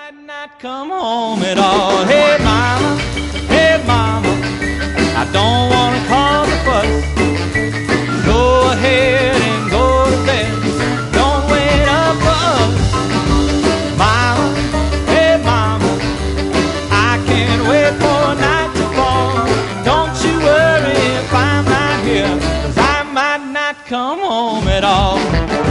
might not come home at all. Hey mama, I don't wanna cause a fuss. Go ahead and go to bed. Don't wait up for us. Mama, hey mama, I can't wait for a night to fall. Don't you worry if I'm not here, 'cause I might not come home at all.